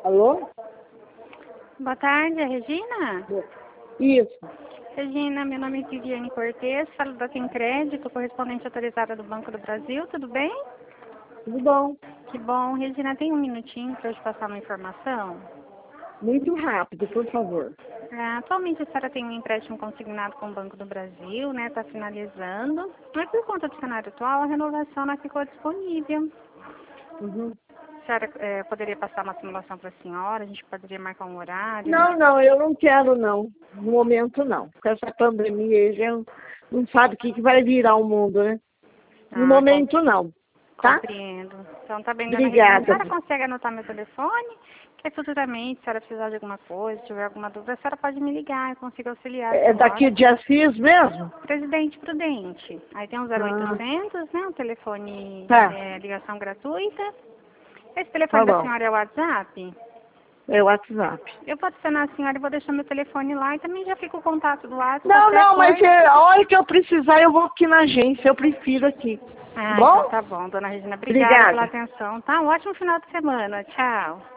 Alô? Boa tarde, é Regina? Isso. Regina, meu nome é Viviane Cortes, falo da Tem Crédito, correspondente autorizada do Banco do Brasil, tudo bem? Tudo bom? Que bom. Regina, tem um minutinho para eu te passar uma informação? Muito rápido, por favor. Atualmente a senhora tem um empréstimo consignado com o Banco do Brasil, né? Está finalizando. Mas por conta do cenário atual, a renovação não ficou disponível. Uhum. A senhora poderia passar uma simulação para a senhora? A gente poderia marcar um horário? Não, eu não quero não. No momento não. Com essa pandemia aí, já não sabe o que vai virar o mundo, né? No momento não. Tá? Compreendo. Então tá bem, dona Regina. Obrigada. A senhora consegue anotar meu telefone? Que futuramente, se a senhora precisar de alguma coisa, se tiver alguma dúvida, a senhora pode me ligar, eu consigo auxiliar. É daqui de Assis mesmo? Presidente Prudente. Aí tem um 0800, né? Um telefone, Tá. ligação gratuita. Esse telefone da senhora é o WhatsApp? É o WhatsApp. Eu vou adicionar a senhora e vou deixar meu telefone lá e também já fica o contato do WhatsApp. Não, mas a hora que eu precisar eu vou aqui na agência, eu prefiro aqui. Ah, Bom? então tá bom, dona Regina. Obrigada Obrigada. pela atenção, tá? Um ótimo final de semana. Tchau.